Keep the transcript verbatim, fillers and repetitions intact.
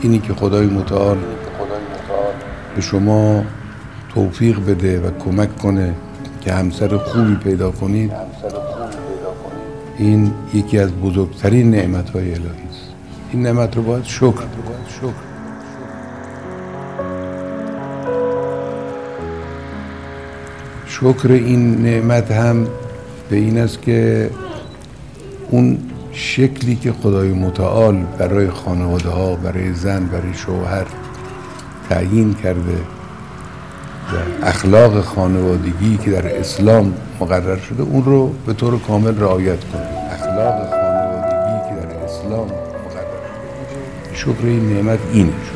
اینی که خدای متعال به شما توفیق بده و کمک کنه که همسر خوبی پیدا کنید، این یکی از بزرگترین نعمت‌های الهی است. این نعمت رو باید شکر کنید. شکر شکر این نعمت هم به این است که اون شکلی که خدای متعال برای خانواده ها، برای زن، برای شوهر تعیین کرده و اخلاق خانوادگی که در اسلام مقرر شده، اون رو به طور کامل رعایت کنید. اخلاق خانوادگی که در اسلام مقرر شده، شکر این نعمت اینه.